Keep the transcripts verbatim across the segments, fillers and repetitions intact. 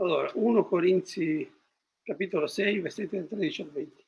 Allora, primo Corinzi, capitolo sei, versetti dal tredici al venti.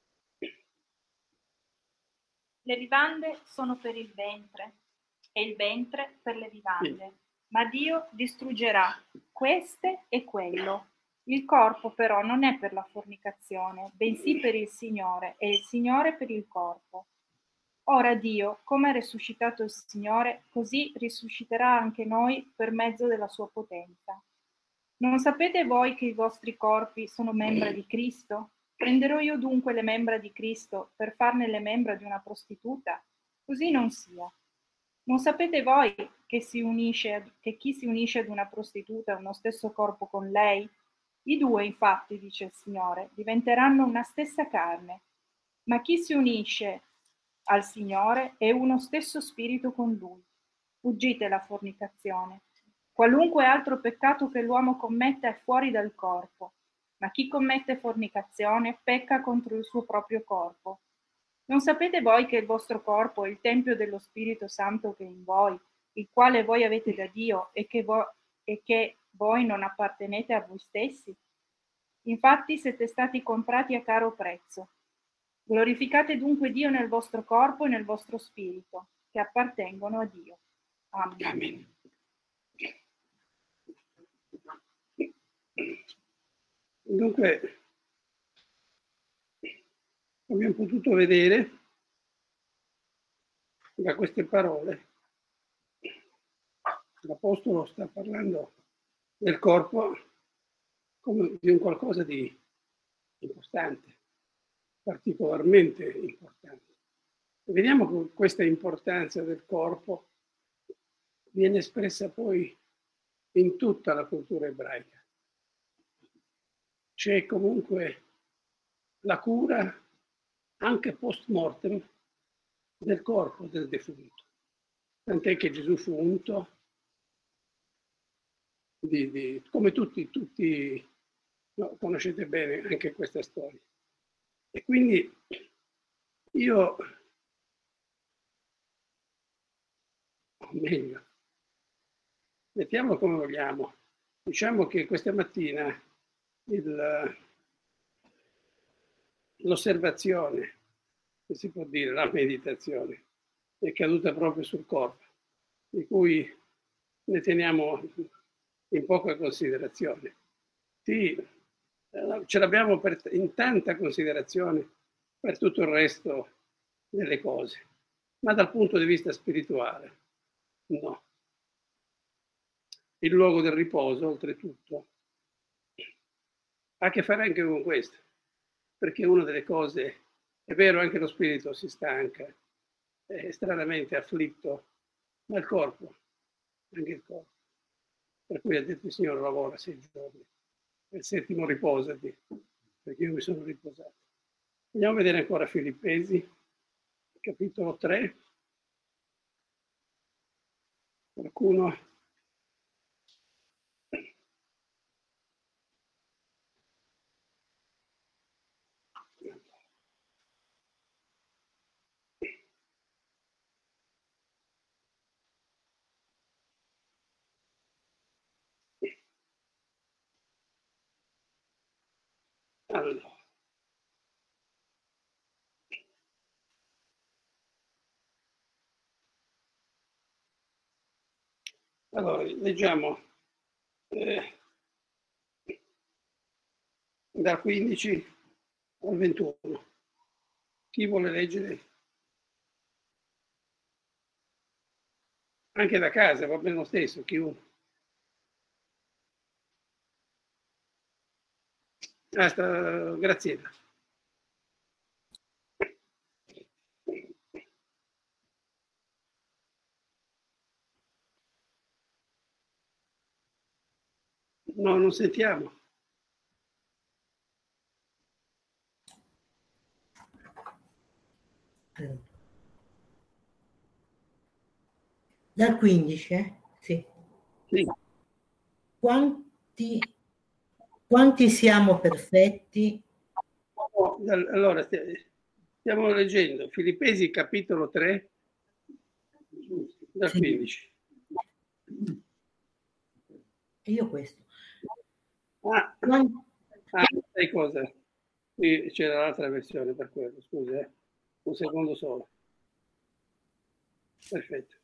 Le vivande sono per il ventre e il ventre per le vivande, sì. Ma Dio distruggerà queste e quello. Il corpo però non è per la fornicazione, bensì per il Signore, e il Signore per il corpo. Ora Dio, come ha risuscitato il Signore, così risusciterà anche noi per mezzo della sua potenza. Non sapete voi che i vostri corpi sono membra di Cristo? Prenderò io dunque le membra di Cristo per farne le membra di una prostituta? Così non sia. Non sapete voi che, si unisce, che chi si unisce ad una prostituta ha uno stesso corpo con lei? I due, infatti, dice il Signore, diventeranno una stessa carne. Ma chi si unisce al Signore è uno stesso spirito con Lui. Fuggite la fornicazione. Qualunque altro peccato che l'uomo commetta è fuori dal corpo, ma chi commette fornicazione pecca contro il suo proprio corpo. Non sapete voi che il vostro corpo è il tempio dello Spirito Santo che è in voi, il quale voi avete da Dio e che, vo- e che voi non appartenete a voi stessi? Infatti siete stati comprati a caro prezzo. Glorificate dunque Dio nel vostro corpo e nel vostro spirito, che appartengono a Dio. Amen. Amen. Dunque, abbiamo potuto vedere da queste parole, l'Apostolo sta parlando del corpo come di un qualcosa di importante, particolarmente importante. E vediamo che questa importanza del corpo viene espressa poi in tutta la cultura ebraica. C'è comunque la cura anche post mortem del corpo del defunto. Tant'è che Gesù fu unto, di, di, come tutti, tutti no, conoscete bene anche questa storia. E quindi io, o meglio, mettiamolo come vogliamo, diciamo che questa mattina il, l'osservazione, che si può dire, la meditazione, è caduta proprio sul corpo, di cui ne teniamo in poca considerazione. Sì, ce l'abbiamo per, in tanta considerazione per tutto il resto delle cose, ma dal punto di vista spirituale, no. Il luogo del riposo, oltretutto, ha a che fare anche con questo, perché una delle cose, è vero, anche lo spirito si stanca, è stranamente afflitto, ma il corpo, anche il corpo. Per cui ha detto il Signore lavora sei giorni, il settimo riposati, perché io mi sono riposato. Andiamo a vedere ancora Filippesi, capitolo tre. Qualcuno? Allora. Allora, leggiamo eh, dal quindici al ventuno. Chi vuole leggere? Anche da casa, va bene lo stesso, chiunque. Ah, sta Graziella. No, non sentiamo. Allora. Dal quindici, eh? Sì. Sì. Quanti, quanti siamo perfetti? Allora, stiamo leggendo Filippesi capitolo tre, dal sì. quindici. E io questo. Ah, sai cosa? Qui c'era l'altra versione per quello, scusa, eh? Un secondo solo. Perfetto.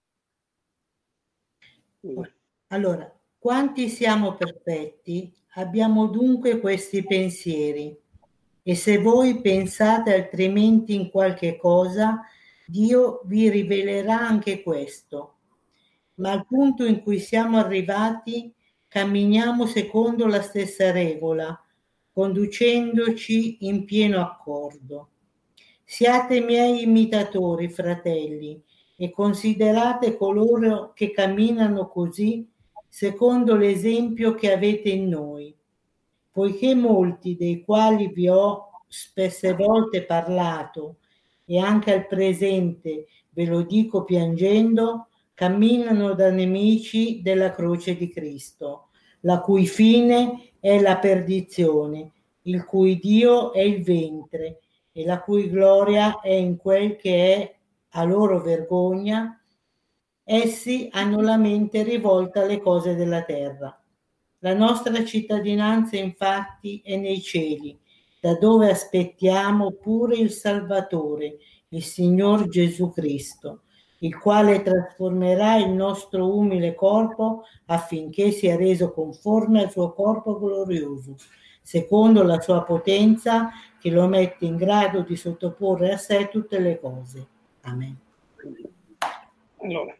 Scusa. Allora, quanti siamo perfetti, abbiamo dunque questi pensieri. E se voi pensate altrimenti in qualche cosa, Dio vi rivelerà anche questo. Ma al punto in cui siamo arrivati, camminiamo secondo la stessa regola, conducendoci in pieno accordo. Siate miei imitatori, fratelli, e considerate coloro che camminano così secondo l'esempio che avete in noi. Poiché molti dei quali vi ho spesse volte parlato e anche al presente ve lo dico piangendo, camminano da nemici della croce di Cristo, la cui fine è la perdizione, il cui Dio è il ventre e la cui gloria è in quel che è a loro vergogna. Essi hanno la mente rivolta alle cose della terra. La nostra cittadinanza infatti è nei cieli, da dove aspettiamo pure il Salvatore, il Signor Gesù Cristo, il quale trasformerà il nostro umile corpo affinché sia reso conforme al suo corpo glorioso, secondo la sua potenza che lo mette in grado di sottoporre a sé tutte le cose. Amen. Allora,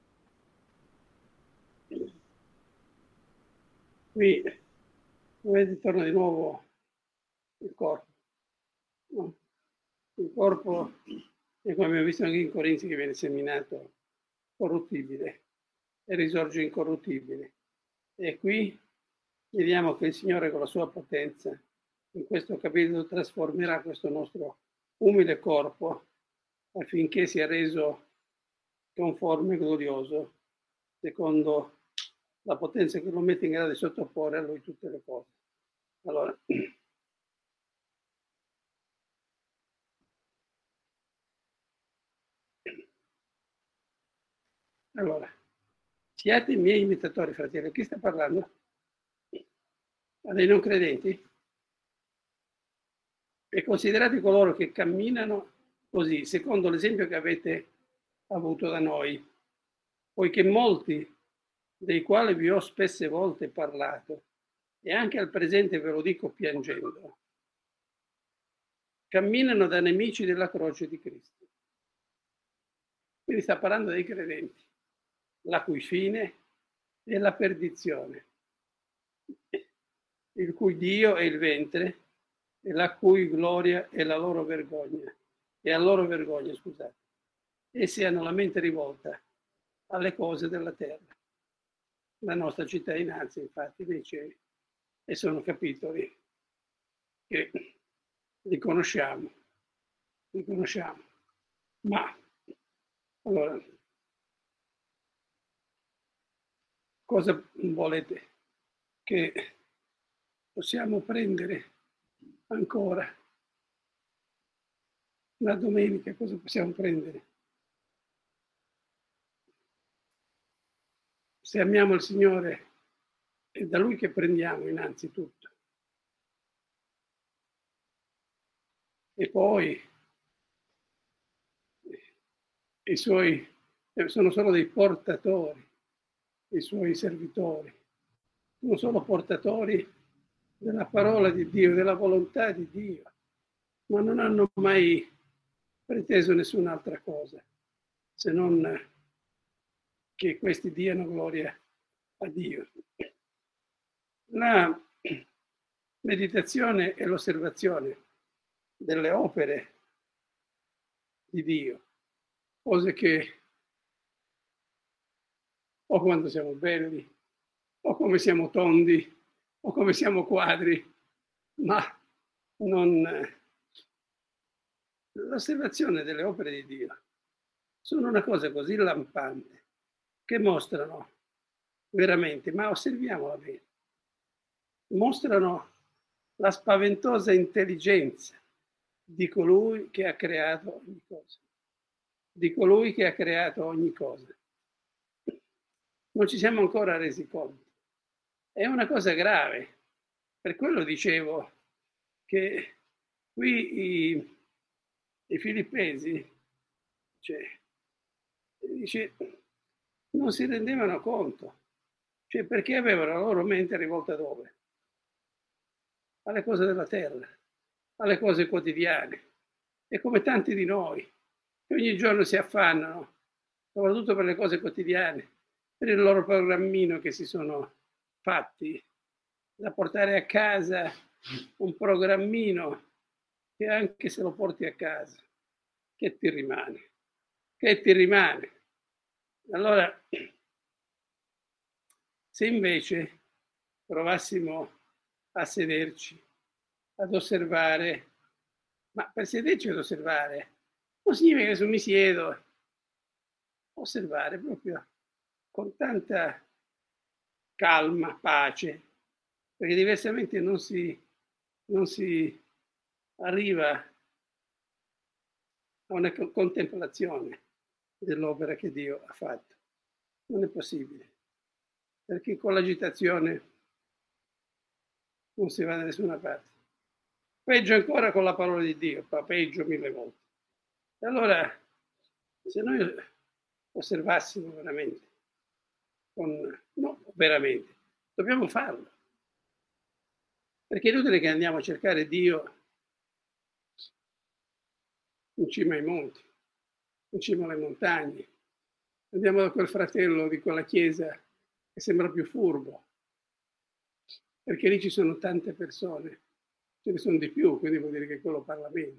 qui vedete, torna di nuovo il corpo. No? Il corpo è, come abbiamo visto anche in Corinzi, che viene seminato corruttibile e risorge incorruttibile. E qui vediamo che il Signore con la sua potenza in questo capitolo trasformerà questo nostro umile corpo affinché sia reso conforme e glorioso secondo la potenza che lo mette in grado di sottoporre a lui tutte le cose. Allora, allora siate i miei imitatori, fratelli. Chi sta parlando? A dei non credenti? E considerate coloro che camminano così, secondo l'esempio che avete avuto da noi, poiché molti dei quali vi ho spesse volte parlato, e anche al presente ve lo dico piangendo, camminano da nemici della croce di Cristo. Quindi sta parlando dei credenti, la cui fine è la perdizione, il cui Dio è il ventre e la cui gloria è la loro vergogna, e a loro vergogna, scusate. Essi hanno la mente rivolta alle cose della terra. La nostra cittadinanza, infatti, nei cieli, e sono capitoli che li conosciamo, li conosciamo. Ma, allora, cosa volete che possiamo prendere ancora? La domenica cosa possiamo prendere? Se amiamo il Signore, è da Lui che prendiamo innanzitutto. E poi i Suoi sono solo dei portatori, i Suoi servitori. Sono solo portatori della parola di Dio, della volontà di Dio, ma non hanno mai preteso nessun'altra cosa, se non che questi diano gloria a Dio. La meditazione e l'osservazione delle opere di Dio, cose che o quando siamo belli, o come siamo tondi, o come siamo quadri, ma non... L'osservazione delle opere di Dio sono una cosa così lampante che mostrano veramente, ma osserviamola bene, mostrano la spaventosa intelligenza di colui che ha creato ogni cosa, di colui che ha creato ogni cosa. Non ci siamo ancora resi conto. È una cosa grave per quello dicevo che qui i, i filippesi, cioè, dice, non si rendevano conto, cioè perché avevano la loro mente rivolta dove? Alle cose della terra, alle cose quotidiane. E come tanti di noi, che ogni giorno si affannano, soprattutto per le cose quotidiane, per il loro programmino che si sono fatti, da portare a casa un programmino che anche se lo porti a casa, che ti rimane? Che ti rimane? Allora, se invece provassimo a sederci, ad osservare, ma per sederci ad osservare, non significa che se mi siedo, osservare proprio con tanta calma, pace, perché diversamente non si, non si arriva a una contemplazione dell'opera che Dio ha fatto. Non è possibile, perché con l'agitazione non si va da nessuna parte. Peggio ancora con la parola di Dio, peggio mille volte. E allora, se noi osservassimo veramente, con, no, veramente, dobbiamo farlo. Perché è inutile che andiamo a cercare Dio in cima ai monti, in cima alle montagne. Andiamo da quel fratello di quella chiesa che sembra più furbo, perché lì ci sono tante persone, ce ne sono di più, quindi vuol dire che quello parla meno.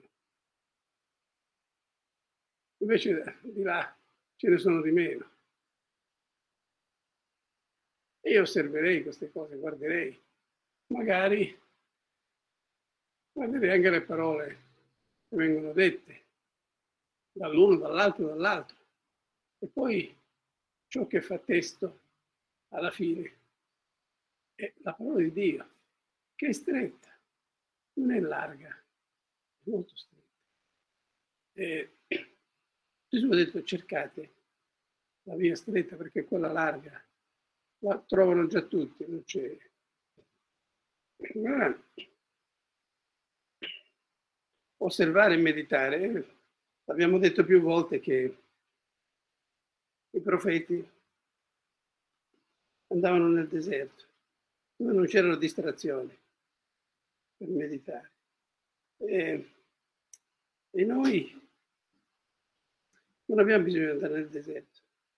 Invece di là ce ne sono di meno. E io osserverei queste cose, guarderei, magari guarderei anche le parole che vengono dette dall'uno, dall'altro, dall'altro. E poi ciò che fa testo alla fine è la parola di Dio, che è stretta, non è larga, è molto stretta. E Gesù ha detto cercate la via stretta perché quella larga la trovano già tutti, non c'è. Osservare e meditare, abbiamo detto più volte che i profeti andavano nel deserto, dove non c'erano distrazioni per meditare. E, e noi non abbiamo bisogno di andare nel deserto,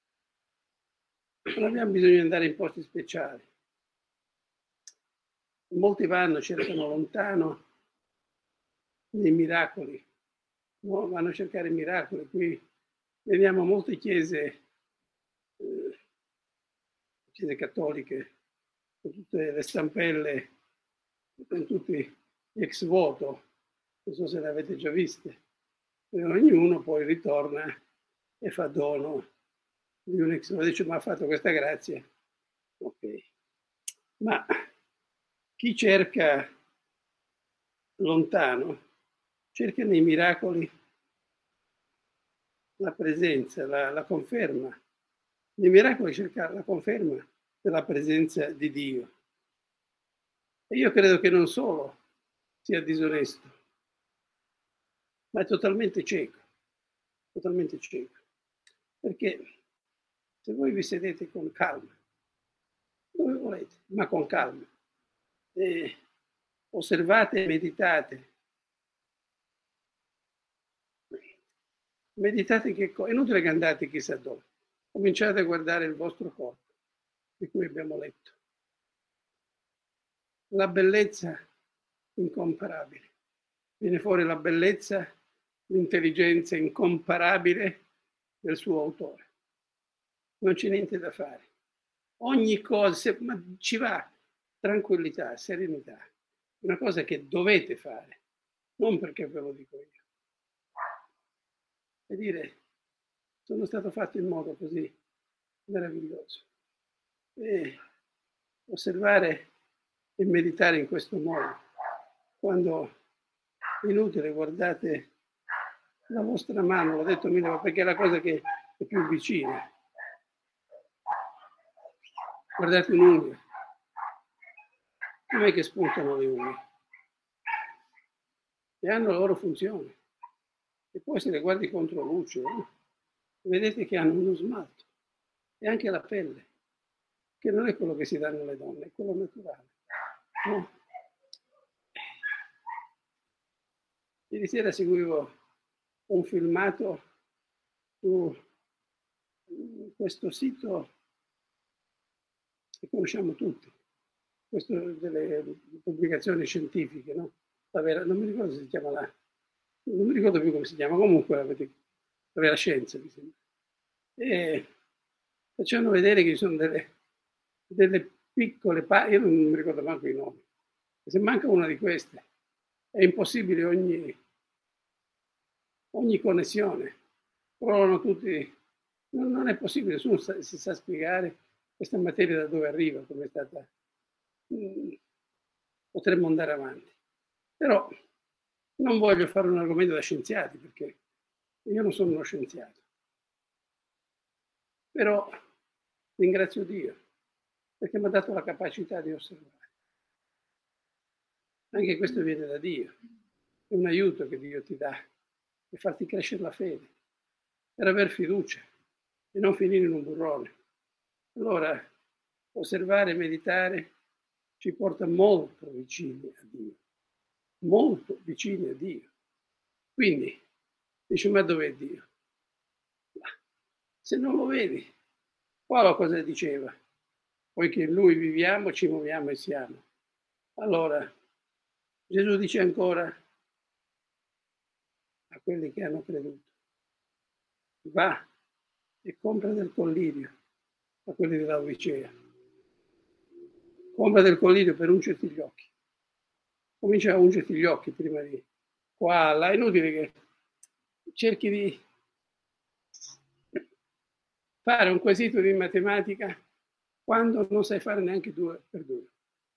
non abbiamo bisogno di andare in posti speciali. Molti vanno, cercano lontano dei miracoli, no? Vanno a cercare miracoli. Qui vediamo molte chiese, eh, chiese cattoliche, con tutte le stampelle, con tutti gli ex voto, non so se le avete già viste, e ognuno poi ritorna e fa dono di un ex voto, dice ma ha fatto questa grazia, ok, ma chi cerca lontano cerca nei miracoli la presenza, la, la conferma. Nei miracoli cerca la conferma della presenza di Dio. E io credo che non solo sia disonesto, ma è totalmente cieco, totalmente cieco. Perché se voi vi sedete con calma, dove volete, ma con calma, e osservate e meditate, meditate che è inutile che andate chissà dove, cominciate a guardare il vostro corpo, di cui abbiamo letto. La bellezza incomparabile. Viene fuori la bellezza, l'intelligenza incomparabile del suo autore. Non c'è niente da fare. Ogni cosa, ma ci va, tranquillità, serenità. Una cosa che dovete fare, non perché ve lo dico io. E dire, sono stato fatto in modo così meraviglioso. E osservare e meditare in questo modo, quando è inutile, guardate la vostra mano, l'ho detto mille volte, perché è la cosa che è più vicina. Guardate un'unghia. com'è che spuntano le unghie? E hanno la loro funzione. E poi se le guardi contro luce, eh, vedete che hanno uno smalto. E anche la pelle, che non è quello che si danno alle donne, è quello naturale. No? Ieri sera seguivo un filmato su questo sito che conosciamo tutti, questo delle pubblicazioni scientifiche, no? La vera, non mi ricordo se si chiama la, non mi ricordo più come si chiama, comunque la, la vera scienza, mi sembra. E facevano vedere che ci sono delle, delle piccole parti, io non mi ricordo manco i nomi, se manca una di queste è impossibile ogni, ogni connessione, provano tutti, non, non è possibile, nessuno sa, si sa spiegare questa materia da dove arriva, come è stata, mh, potremmo andare avanti. Però non voglio fare un argomento da scienziati, perché io non sono uno scienziato. Però ringrazio Dio, perché mi ha dato la capacità di osservare. Anche questo viene da Dio, è un aiuto che Dio ti dà per farti crescere la fede, per aver fiducia e non finire in un burrone. Allora, osservare e meditare ci porta molto vicini a Dio, molto vicini a Dio. Quindi, dici, ma dov'è Dio? Se non lo vedi, Paolo cosa diceva? Poiché in Lui viviamo, ci muoviamo e siamo. Allora, Gesù dice ancora a quelli che hanno creduto, va e compra del collirio a quelli della Odicea. Compra del collirio per ungerti gli occhi. Comincia a ungerti gli occhi prima di qua, là. È inutile che cerchi di fare un quesito di matematica quando non sai fare neanche due per due.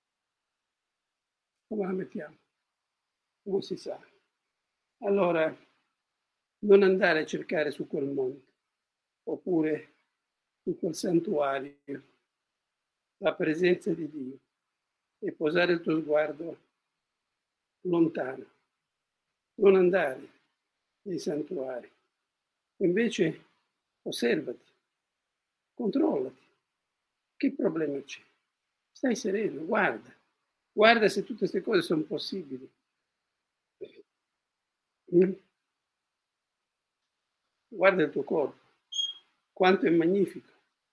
Come la mettiamo? Non si sa. Allora, non andare a cercare su quel monte, oppure su quel santuario, la presenza di Dio e posare il tuo sguardo lontano. Non andare nei santuari. Invece osservati, controllati. Che problema c'è? Stai sereno, guarda. Guarda se tutte queste cose sono possibili. Mm? Guarda il tuo corpo, quanto è magnifico.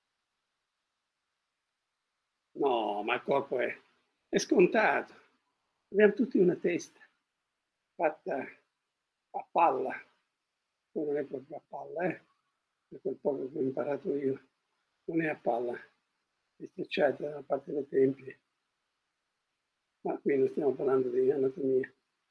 No, ma il corpo è, è scontato. Abbiamo tutti una testa fatta a palla. Poi non è proprio a palla, eh? Per quel poco che ho imparato io. Non è a palla, è strecciata da parte delle tempie. Ma qui non stiamo parlando di anatomia.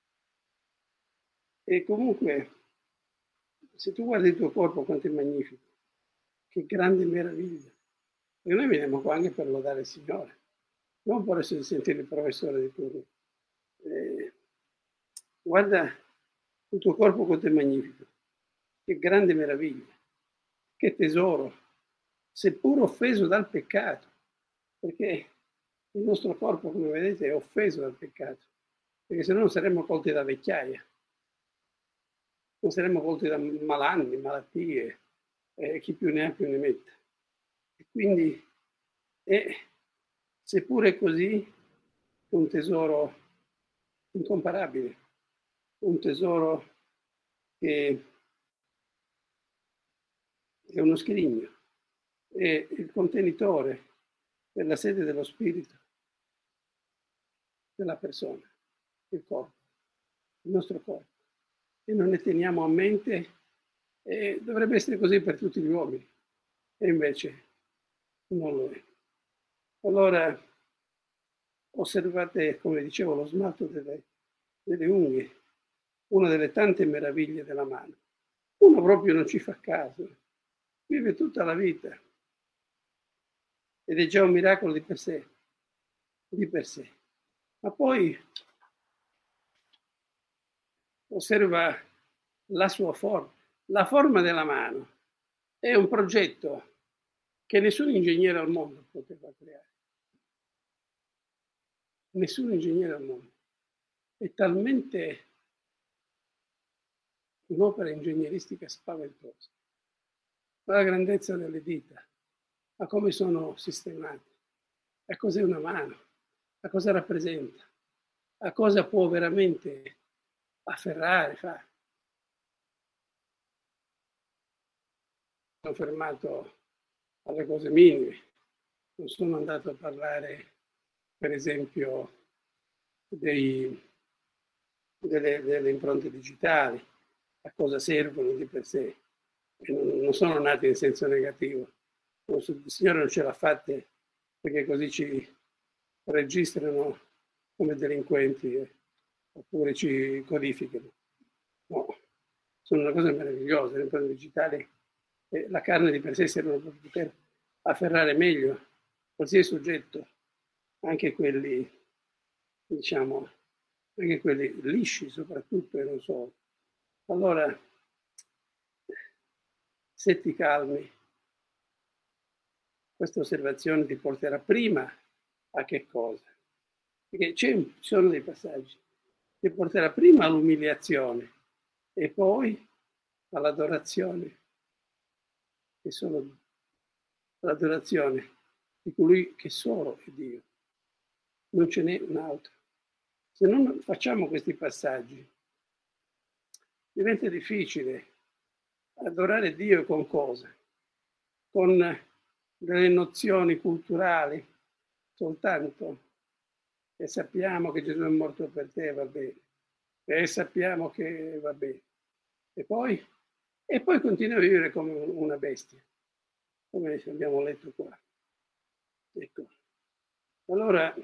E comunque, se tu guardi il tuo corpo quanto è magnifico, che grande meraviglia. E noi veniamo qua anche per lodare il Signore, non per essere sentire il professore di turno. Eh, guarda il tuo corpo quanto è magnifico, che grande meraviglia, che tesoro, seppur offeso dal peccato, perché il nostro corpo, come vedete, è offeso dal peccato, perché se no non saremmo colti da vecchiaia, non saremmo colti da malanni, malattie, eh, chi più ne ha più ne metta. E quindi, è, seppur è così, è un tesoro incomparabile, un tesoro che è uno scrigno, è il contenitore per la sede dello spirito della persona, il corpo, il nostro corpo. E non ne teniamo a mente, e dovrebbe essere così per tutti gli uomini, e invece non lo è. Allora, osservate, come dicevo, lo smalto delle, delle unghie, una delle tante meraviglie della mano. Uno proprio non ci fa caso, vive tutta la vita ed è già un miracolo di per sé, di per sé. Ma poi osserva la sua forma. La forma della mano è un progetto che nessun ingegnere al mondo poteva creare. nessun ingegnere al mondo. È talmente un'opera ingegneristica spaventosa. La grandezza delle dita, a come sono sistemate, a cos'è una mano, a cosa rappresenta, a cosa può veramente afferrare, fare. Sono fermato alle cose minime, non sono andato a parlare, per esempio, dei, delle, delle impronte digitali, a cosa servono di per sé. E non, non sono nate in senso negativo. Il Signore non ce l'ha fatte perché così ci registrano come delinquenti eh, oppure ci codificano. No, sono una cosa meravigliosa. Le impronte digitali, eh, la carne di per sé servono per poter afferrare meglio qualsiasi soggetto, anche quelli, diciamo, anche quelli lisci soprattutto e non solo. Allora, se ti calmi, questa osservazione ti porterà prima a che cosa? Perché ci sono dei passaggi, ti porterà prima all'umiliazione e poi all'adorazione, che sono l'adorazione di colui che solo è Dio. Non ce n'è un altro. Se non facciamo questi passaggi, diventa difficile adorare Dio con cosa? Con delle nozioni culturali soltanto, e sappiamo che Gesù è morto per te, va bene, e sappiamo che va bene, e poi, e poi continua a vivere come una bestia, come abbiamo letto qua. Ecco. Allora,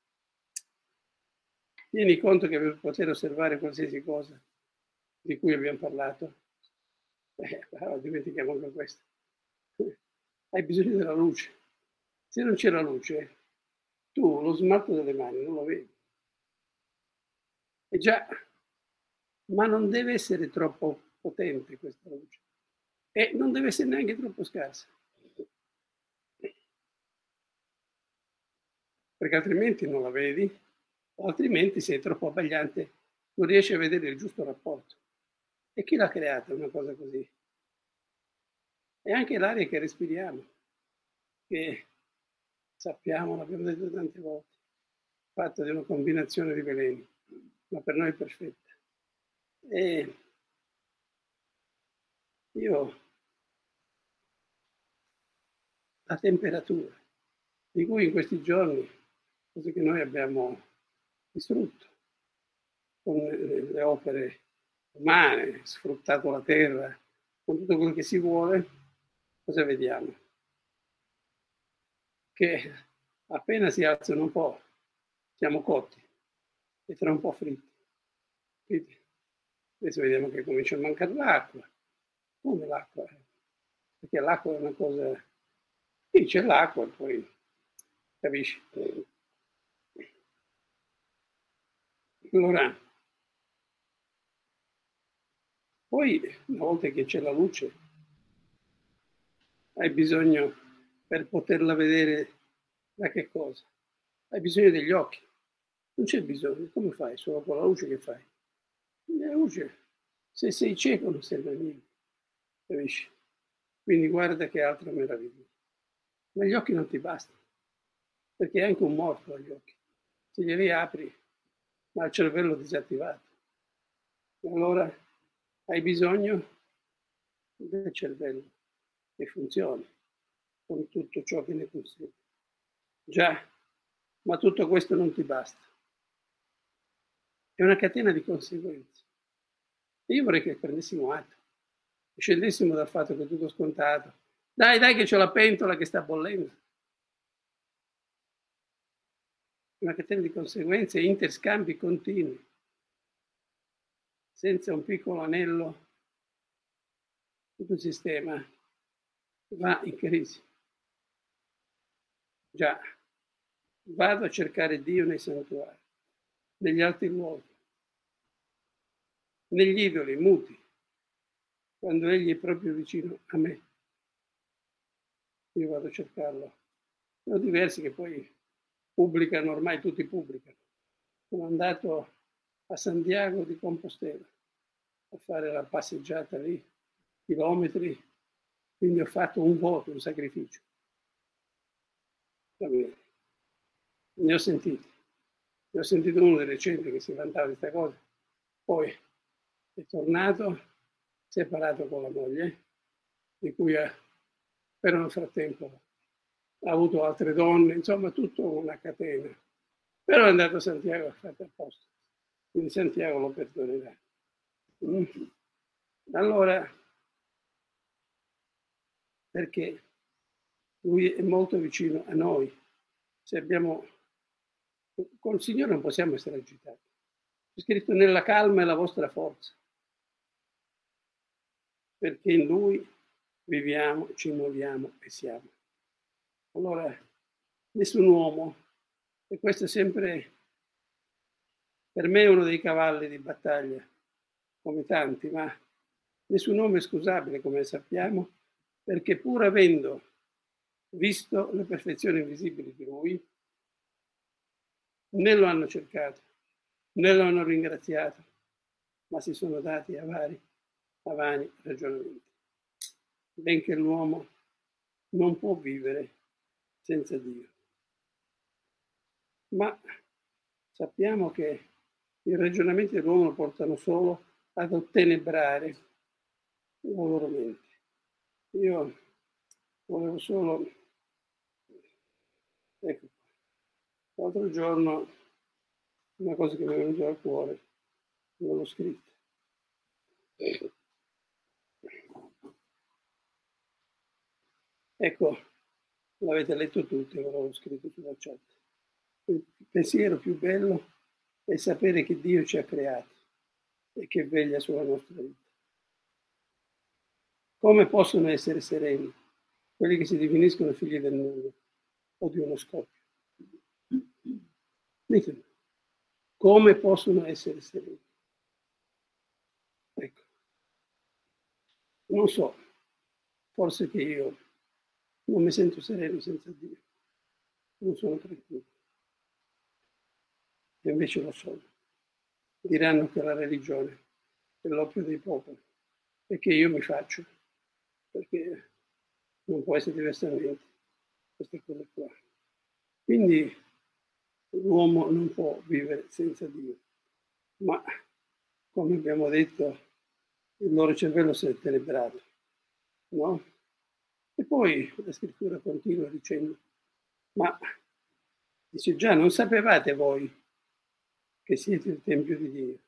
tieni conto che per poter osservare qualsiasi cosa di cui abbiamo parlato, eh, allora dimentichiamo anche questo, hai bisogno della luce. Se non c'è la luce, tu lo smalto delle mani non lo vedi. E già, ma non deve essere troppo potente questa luce e non deve essere neanche troppo scarsa, perché altrimenti non la vedi, o altrimenti sei troppo abbagliante, non riesci a vedere il giusto rapporto. E chi l'ha creata una cosa così? E anche l'aria che respiriamo, che sappiamo, l'abbiamo detto tante volte, fatta di una combinazione di veleni, ma per noi è perfetta. E io, la temperatura, di cui in questi giorni, cose che noi abbiamo distrutto, con le opere umane, sfruttato la terra, con tutto quello che si vuole, cosa vediamo? Che appena si alzano un po' siamo cotti e tra un po' fritti. Quindi, adesso vediamo che comincia a mancare l'acqua. Come l'acqua? Perché l'acqua è una cosa... Sì, c'è l'acqua, poi capisci? Allora, poi una volta che c'è la luce, hai bisogno, per poterla vedere, da che cosa? Hai bisogno degli occhi. Non c'è bisogno. Come fai? Solo con la luce che fai? La luce, se sei cieco non serve a niente. Capisci? Quindi guarda che altra meraviglia. Ma gli occhi non ti bastano, perché è anche un morto agli occhi. Se glieli apri, ma il cervello disattivato. Allora hai bisogno del cervello che funzioni con tutto ciò che ne consegue. Già, ma tutto questo non ti basta. È una catena di conseguenze. Io vorrei che prendessimo atto, scendessimo dal fatto che è tutto scontato. Dai, dai, che c'ho la pentola che sta bollendo. Una catena di conseguenze, interscambi continui. Senza un piccolo anello, tutto il sistema va in crisi. Già, vado a cercare Dio nei santuari, negli altri luoghi, negli idoli muti, quando Egli è proprio vicino a me. Io vado a cercarlo. Sono diversi che poi pubblicano, ormai tutti pubblicano. sono andato a Santiago di Compostela a fare la passeggiata lì, chilometri, quindi ho fatto un voto, un sacrificio. Va bene. Ne ho sentiti. Ne ho sentito uno dei recenti che si vantava di questa cosa. Poi è tornato, separato con la moglie, di cui ha, però nel frattempo ha avuto altre donne, insomma, tutta una catena. Però è andato a Santiago a fare a posto. Quindi Santiago lo perdonerà. Mm. Allora, perché lui è molto vicino a noi. Se abbiamo, col Signore non possiamo essere agitati. C'è scritto: nella calma è la vostra forza, perché in Lui viviamo, ci muoviamo e siamo. Allora, nessun uomo, e questo è sempre per me uno dei cavalli di battaglia, come tanti, ma nessun uomo è scusabile, come sappiamo, perché pur avendo visto le perfezioni invisibili di Lui, né lo hanno cercato, né lo hanno ringraziato, ma si sono dati a vari, a vani ragionamenti. Benché l'uomo non può vivere senza Dio. Ma sappiamo che i ragionamenti dell'uomo lo portano solo ad ottenebrare la loro mente. Io volevo solo, ecco, l'altro giorno una cosa che mi è venuta al cuore, non l'ho scritta. Ecco, l'avete letto tutti, l'ho scritto sulla chat. Il pensiero più bello è sapere che Dio ci ha creati e che veglia sulla nostra vita. Come possono essere sereni quelli che si definiscono figli del nulla o di uno scoppio? Ditemi, come possono essere sereni? Ecco, non so, forse che io non mi sento sereno senza Dio, non sono tranquillo. E invece lo sono. Diranno che la religione è l'oppio dei popoli e che io mi faccio, perché non può essere diversamente, queste cose qua. Quindi l'uomo non può vivere senza Dio, ma come abbiamo detto, il loro cervello si è tenebrato, no? E poi la scrittura continua dicendo: ma dice già, non sapevate voi che siete il Tempio di Dio?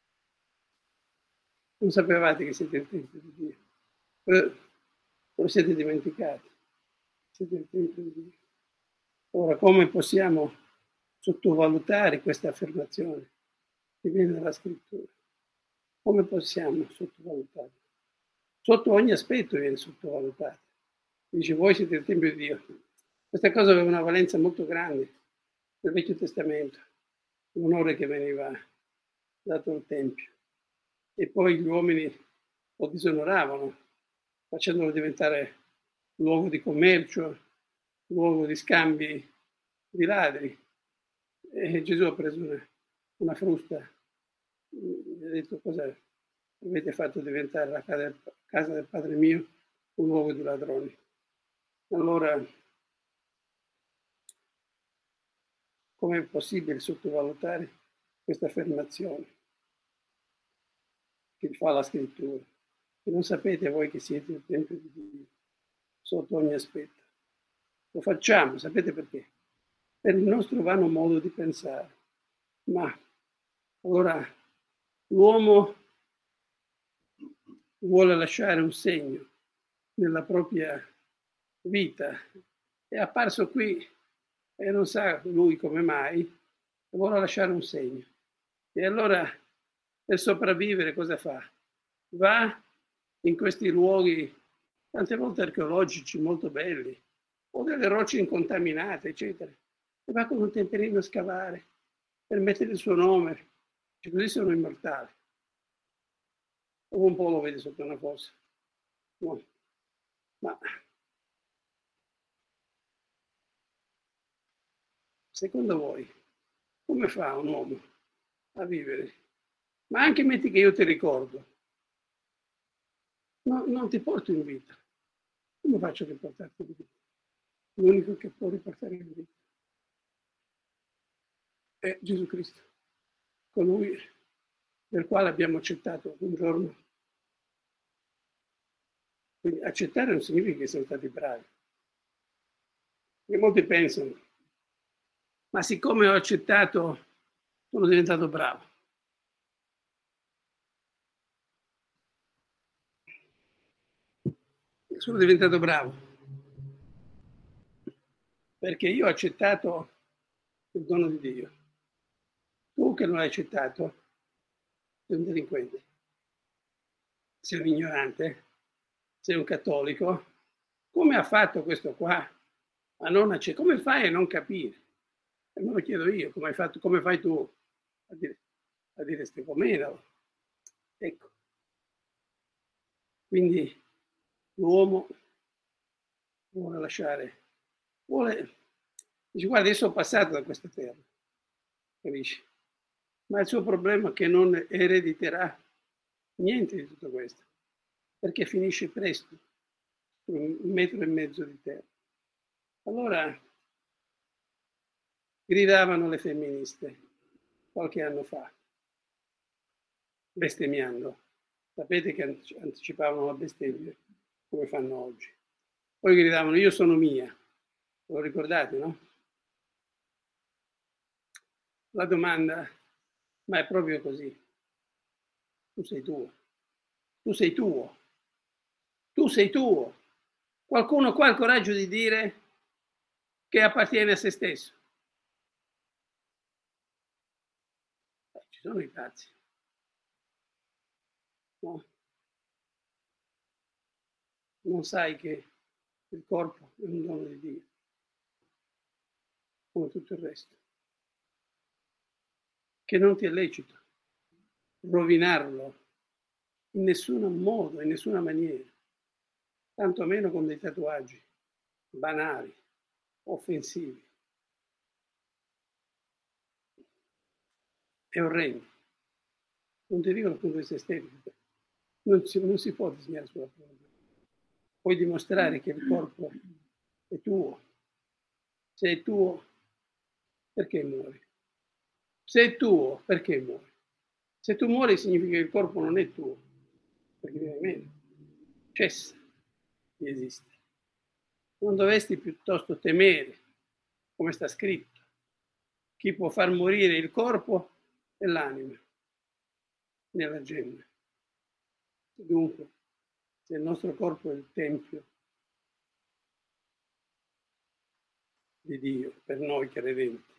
Non sapevate che siete il Tempio di Dio? Però lo siete dimenticati, siete il Tempio di Dio. Ora, come possiamo sottovalutare questa affermazione che viene dalla scrittura? Come possiamo sottovalutarla? Sotto ogni aspetto viene sottovalutata. Dice: voi siete il Tempio di Dio. Questa cosa aveva una valenza molto grande nel Vecchio Testamento, l'onore che veniva dato al Tempio. E poi gli uomini lo disonoravano, facendolo diventare luogo di commercio, luogo di scambi di ladri. E Gesù ha preso una, una frusta, gli ha detto: cosa avete fatto diventare la casa del, casa del Padre mio un luogo di ladroni? Allora, come è possibile sottovalutare questa affermazione che fa la scrittura? Che non sapete voi che siete il Tempio di Dio sotto ogni aspetto. Lo facciamo, sapete perché? Per il nostro vano modo di pensare. Ma allora l'uomo vuole lasciare un segno nella propria vita, è apparso qui e non sa lui come mai, vuole lasciare un segno. E allora, per sopravvivere, cosa fa? Va in questi luoghi, tante volte archeologici molto belli, o delle rocce incontaminate, eccetera, e va con un temperino a scavare per mettere il suo nome, e così sono immortali. O un po' lo vede sotto una fossa. No. Ma secondo voi come fa un uomo a vivere? Ma anche metti che io ti ricordo, no, non ti porto in vita. Come faccio a riportarti in vita? L'unico che può riportare in vita è Gesù Cristo, colui del quale abbiamo accettato un giorno. Quindi accettare non significa che siamo stati bravi. E molti pensano, ma siccome ho accettato, sono diventato bravo. Sono diventato bravo. Perché io ho accettato il dono di Dio. Tu che non l'hai accettato, sei un delinquente. Sei un ignorante, sei un cattolico. Come ha fatto questo qua a non accettare? Come fai a non capire? E me lo chiedo io, come, hai fatto, come fai tu a dire, a dire ste com'era? Ecco. Quindi l'uomo vuole lasciare, vuole, dice guarda adesso ho passato da questa terra, capisci? Ma il suo problema è che non erediterà niente di tutto questo, perché finisce presto, per un metro e mezzo di terra. Allora gridavano le femministe qualche anno fa, bestemmiando. Sapete che anticipavano la bestemmia, come fanno oggi. Poi gridavano, io sono mia. Lo ricordate, no? La domanda, ma è proprio così. Tu sei tuo. Tu sei tuo. Tu sei tuo. Qualcuno qua ha il coraggio di dire che appartiene a se stesso. Eh, ci sono i pazzi. No? Non sai che il corpo è un dono di Dio, come tutto il resto. Che non ti è lecito rovinarlo in nessun modo, in nessuna maniera, tanto meno con dei tatuaggi banali, offensivi. È orrendo. Non ti dico dal punto di vista estetico, non si, non si può disegnare sulla prova. Puoi dimostrare che il corpo è tuo. Se è tuo, perché muori? Se è tuo, perché muori? Se tu muori significa che il corpo non è tuo, perché viene meno, cessa di esistere. Non dovresti piuttosto temere, come sta scritto, chi può far morire il corpo e l'anima nella gemme. Dunque, se il nostro corpo è il tempio di Dio per noi credenti,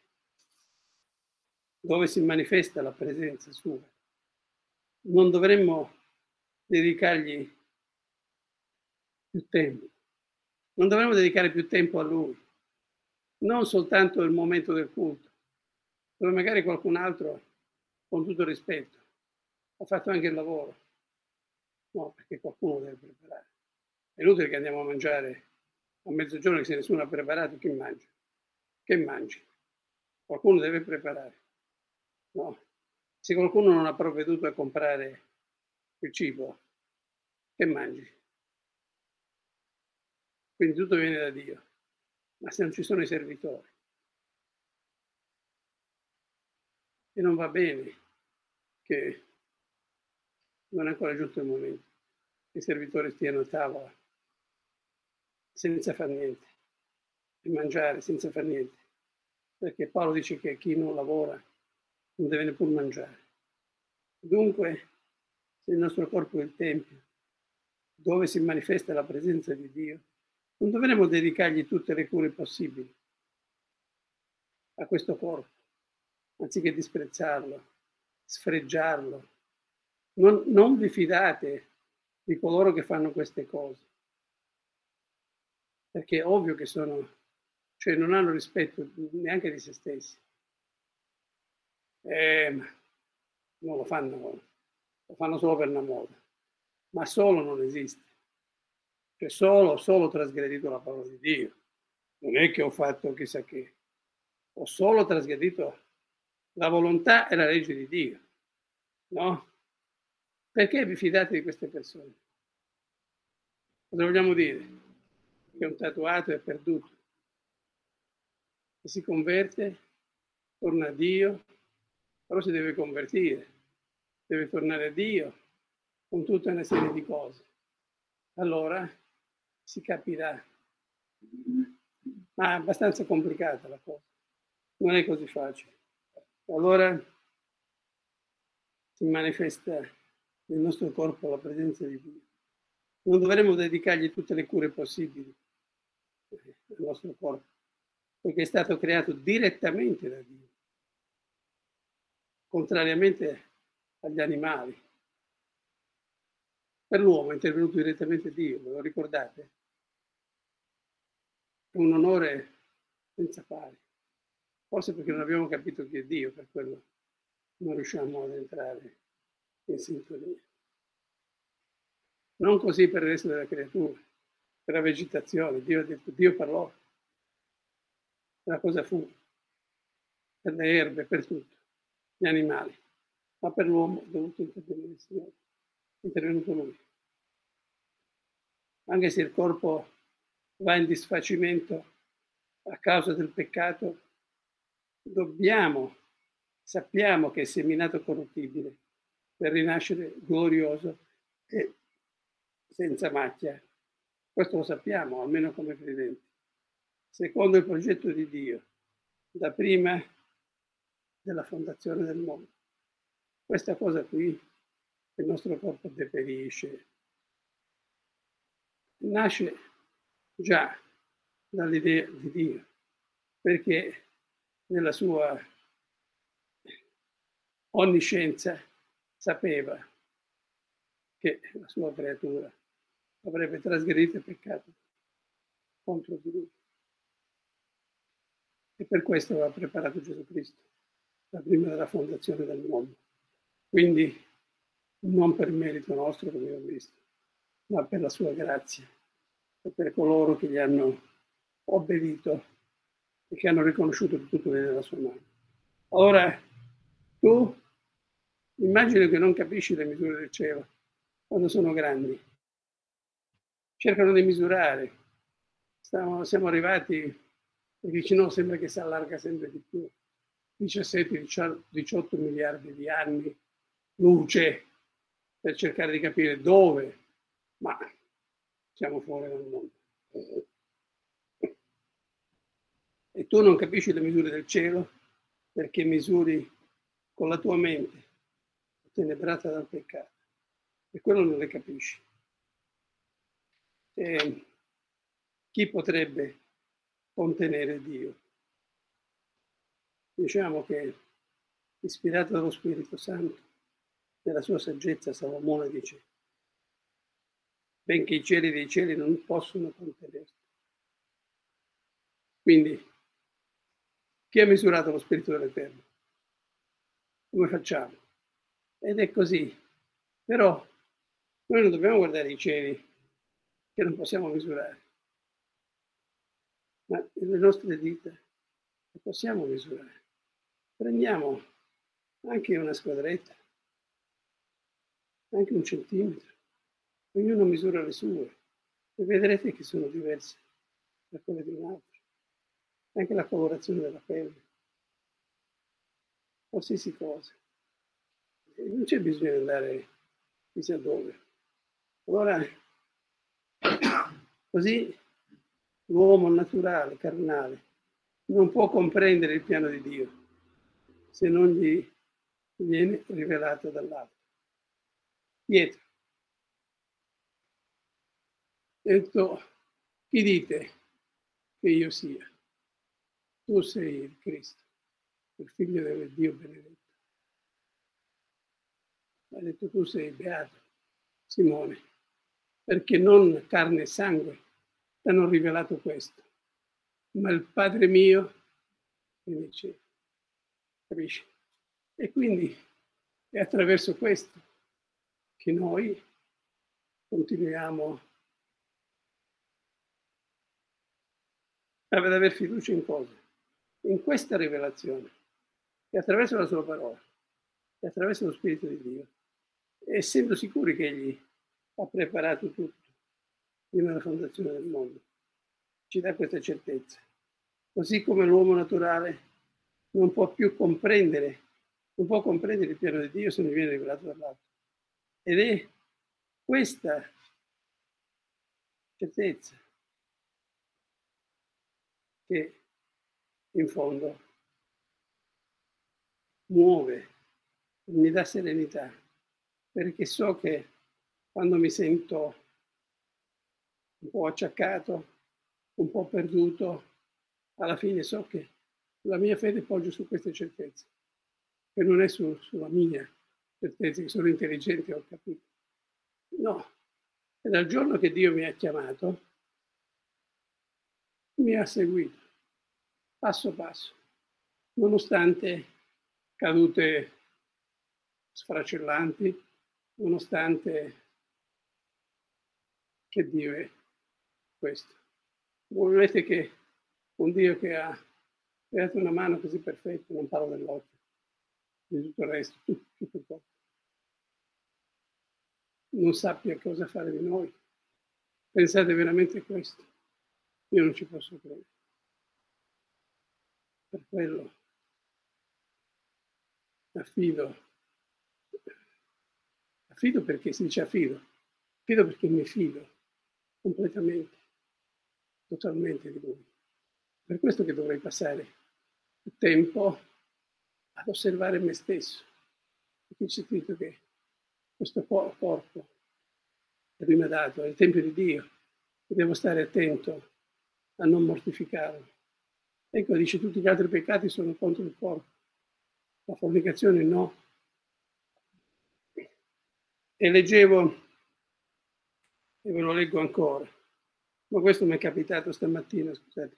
dove si manifesta la presenza sua, non dovremmo dedicargli più tempo, non dovremmo dedicare più tempo a Lui, non soltanto il momento del culto, dove magari qualcun altro, con tutto il rispetto, ha fatto anche il lavoro. No, perché qualcuno deve preparare. È inutile che andiamo a mangiare a mezzogiorno, che se nessuno ha preparato, chi mangia? Che mangi? Qualcuno deve preparare. No. Se qualcuno non ha provveduto a comprare il cibo, che mangi? Quindi tutto viene da Dio. Ma se non ci sono i servitori, e non va bene che non è ancora giunto il momento che i servitori stiano a tavola senza far niente, e mangiare senza far niente, perché Paolo dice che chi non lavora non deve neppure mangiare. Dunque, se il nostro corpo è il Tempio, dove si manifesta la presenza di Dio, non dovremmo dedicargli tutte le cure possibili a questo corpo, anziché disprezzarlo, sfregiarlo. Non, non vi fidate di coloro che fanno queste cose, perché è ovvio che sono, cioè non hanno rispetto neanche di se stessi. Eh, non lo fanno, lo fanno solo per una moda, ma solo non esiste. Cioè solo, solo trasgredito la parola di Dio. Non è che ho fatto chissà che, ho solo trasgredito La volontà è la legge di Dio, no? Perché vi fidate di queste persone? Cosa vogliamo dire? Che un tatuato è perduto. E si converte, torna a Dio, però si deve convertire, deve tornare a Dio con tutta una serie di cose. Allora si capirà. Ma è abbastanza complicata la cosa, non è così facile. Allora si manifesta nel nostro corpo la presenza di Dio. Non dovremmo dedicargli tutte le cure possibili al nostro corpo, perché è stato creato direttamente da Dio, contrariamente agli animali. Per l'uomo è intervenuto direttamente Dio, ve lo ricordate? È un onore senza pari. Forse perché non abbiamo capito chi è Dio, per quello non riusciamo ad entrare in sintonia. Non così per il resto della creatura, per la vegetazione. Dio ha detto, Dio parlò. La cosa fu, per le erbe, per tutto, gli animali. Ma per l'uomo è dovuto intervenire il Signore. È intervenuto Lui. Anche se il corpo va in disfacimento a causa del peccato, dobbiamo, sappiamo che è seminato corruttibile per rinascere glorioso e senza macchia. Questo lo sappiamo, almeno come credenti. Secondo il progetto di Dio, da prima della fondazione del mondo. Questa cosa qui, il nostro corpo deperisce, nasce già dall'idea di Dio, perché nella sua onniscienza sapeva che la sua creatura avrebbe trasgredito e peccato contro di lui. E per questo aveva preparato Gesù Cristo, da prima della fondazione del mondo. Quindi non per merito nostro, come abbiamo visto, ma per la sua grazia e per coloro che gli hanno obbedito e che hanno riconosciuto che tutto viene dalla sua mano. Ora, tu immagini che non capisci le misure del cielo quando sono grandi. Cercano di misurare. Stiamo, siamo arrivati e dici no, sembra che si allarga sempre di più. diciassette diciotto miliardi di anni luce per cercare di capire dove, ma siamo fuori dal mondo. E tu non capisci le misure del cielo perché misuri con la tua mente, tenebrata dal peccato, e quello non le capisci. E chi potrebbe contenere Dio? Diciamo che, ispirato dallo Spirito Santo, nella sua saggezza Salomone dice: benché i cieli dei cieli non possono contenerti. Quindi, chi ha misurato lo Spirito dell'Eterno? Come facciamo? Ed è così. Però noi non dobbiamo guardare i cieli che non possiamo misurare, ma le nostre dita le possiamo misurare. Prendiamo anche una squadretta, anche un centimetro, ognuno misura le sue e vedrete che sono diverse da quelle di un altro. Anche la colorazione della pelle, qualsiasi cosa. E non c'è bisogno di andare chissà dove. Allora, così l'uomo naturale, carnale, non può comprendere il piano di Dio se non gli viene rivelato dall'alto. Pietro ha detto: chi dite che io sia? Tu sei il Cristo, il figlio del Dio benedetto. Ha detto: tu sei beato, Simone, perché non carne e sangue ti hanno rivelato questo, ma il Padre mio che nei cieli. Capisci? E quindi è attraverso questo che noi continuiamo ad avere fiducia in cosa? In questa rivelazione, e attraverso la sua parola, e attraverso lo Spirito di Dio, essendo sicuri che Egli ha preparato tutto prima della fondazione del mondo, ci dà questa certezza. Così come l'uomo naturale non può più comprendere, non può comprendere il piano di Dio se non viene rivelato dall'alto. Ed è questa certezza che in fondo muove, mi dà serenità, perché so che quando mi sento un po' acciaccato, un po' perduto, alla fine so che la mia fede poggia su queste certezze, che non è su, sulla mia certezza, che sono intelligente e ho capito. No, e dal giorno che Dio mi ha chiamato, mi ha seguito, passo passo, nonostante cadute sfracellanti, nonostante che Dio è questo. Voi vedete che un Dio che ha creato una mano così perfetta, non parlo dell'occhio, di tutto il resto, tutto, tutto il corpo, non sappia cosa fare di noi. Pensate veramente questo? Io non ci posso credere. Per quello affido, affido perché si dice affido, affido perché mi fido completamente, totalmente di Lui. Per questo che dovrei passare il tempo ad osservare me stesso, perché c'è scritto che questo corpo è prima dato, è il Tempio di Dio, e devo stare attento a non mortificarlo. Ecco, dice tutti gli altri peccati sono contro il corpo, la fornicazione no. E leggevo, e ve lo leggo ancora, ma questo mi è capitato stamattina, scusate.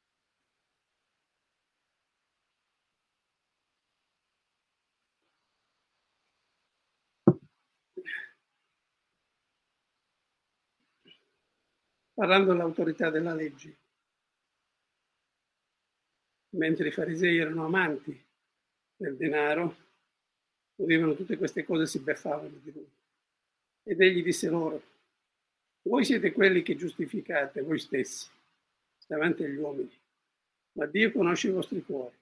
Parlando dell'autorità della legge, mentre i farisei erano amanti del denaro, udivano tutte queste cose e si beffavano di lui. Ed egli disse loro: voi siete quelli che giustificate voi stessi davanti agli uomini, ma Dio conosce i vostri cuori,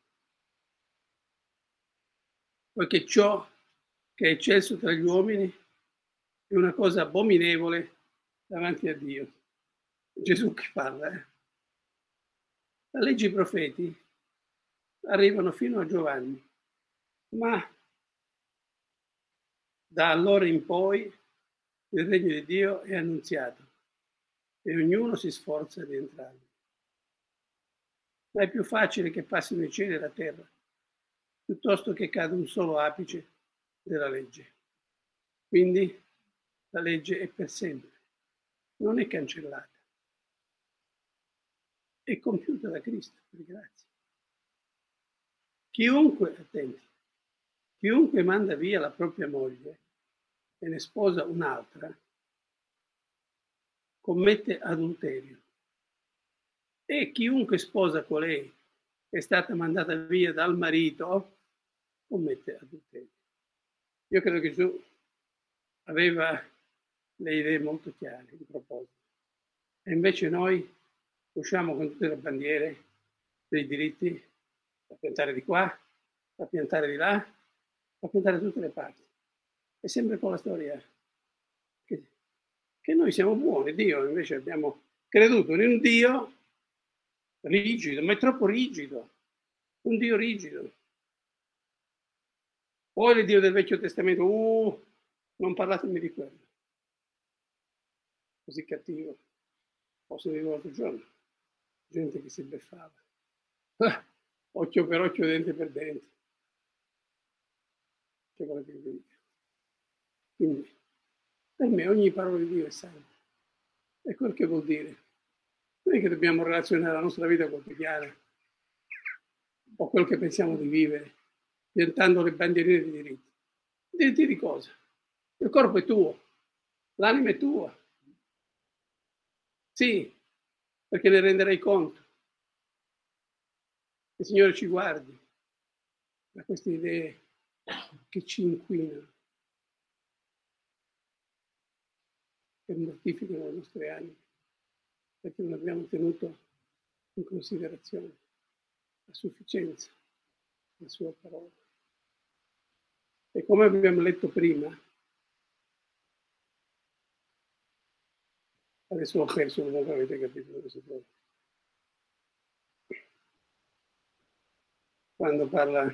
poiché ciò che è eccelso tra gli uomini è una cosa abominevole davanti a Dio. Gesù che parla, eh? La legge e i profeti arrivano fino a Giovanni, ma da allora in poi il regno di Dio è annunziato e ognuno si sforza di entrare. Ma è più facile che passino i cieli e la terra, piuttosto che cada un solo apice della legge. Quindi la legge è per sempre, non è cancellata, è compiuta da Cristo, per grazia. Chiunque, attenti, chiunque manda via la propria moglie e ne sposa un'altra, commette adulterio. E chiunque sposa colei che è stata mandata via dal marito, commette adulterio. Io credo che Gesù aveva le idee molto chiare in proposito. E invece noi usciamo con tutte le bandiere dei diritti da piantare di qua, da piantare di là, da piantare da tutte le parti. E sempre con la storia che, che noi siamo buoni, Dio invece abbiamo creduto in un Dio rigido, ma è troppo rigido, un Dio rigido. Poi il Dio del Vecchio Testamento, uh, non parlatemi di quello, così cattivo. Posso dire l'altro giorno, gente che si beffava, ah, occhio per occhio, dente per dente. Che volete che vi dica? Quindi, per me ogni parola di Dio è santa. È quel che vuol dire. Non è che dobbiamo relazionare la nostra vita quotidiana o quel che pensiamo di vivere, piantando le bandierine di diritti. Diritti di cosa? Il corpo è tuo, l'anima è tua. Sì, perché ne renderei conto. Il Signore ci guardi. da queste idee che ci inquinano, che mortificano le nostre anime, perché non abbiamo tenuto in considerazione a sufficienza la sua parola. E come abbiamo letto prima, adesso ho perso, non avete capito dove si trova. Quando parla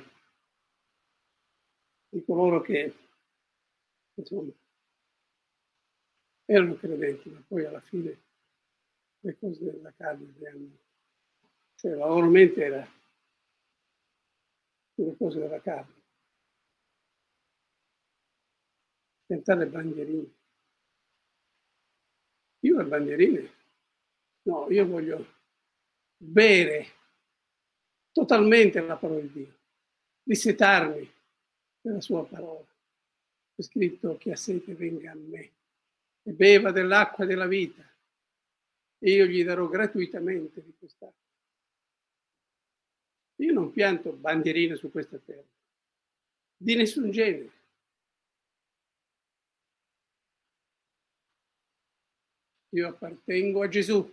di coloro che, insomma, erano credenti, ma poi alla fine le cose della carne le hanno, cioè la loro mente era sulle cose della carne. Tentare le bandierine. Io le bandierine, no, io voglio bere totalmente la parola di Dio, dissetarmi della sua parola. È scritto: chi ha sete venga a me e beva dell'acqua della vita, e io gli darò gratuitamente di quest'acqua. Io non pianto bandierine su questa terra, di nessun genere. Io appartengo a Gesù.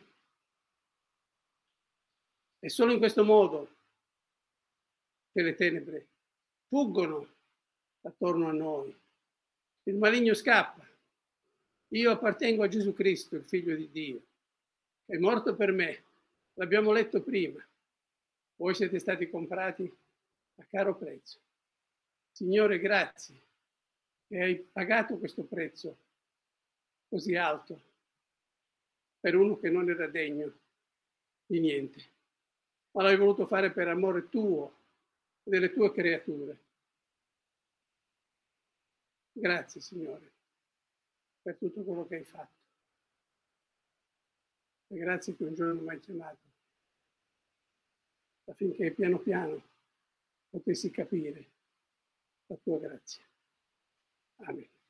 È solo in questo modo che le tenebre fuggono attorno a noi. Il maligno scappa. Io appartengo a Gesù Cristo, il Figlio di Dio, che è morto per me. L'abbiamo letto prima. Voi siete stati comprati a caro prezzo. Signore, grazie che hai pagato questo prezzo così alto per uno che non era degno di niente, ma l'hai voluto fare per amore tuo e delle tue creature. Grazie, Signore, per tutto quello che hai fatto. E grazie che un giorno mi hai chiamato, affinché piano piano potessi capire la tua grazia. Amen.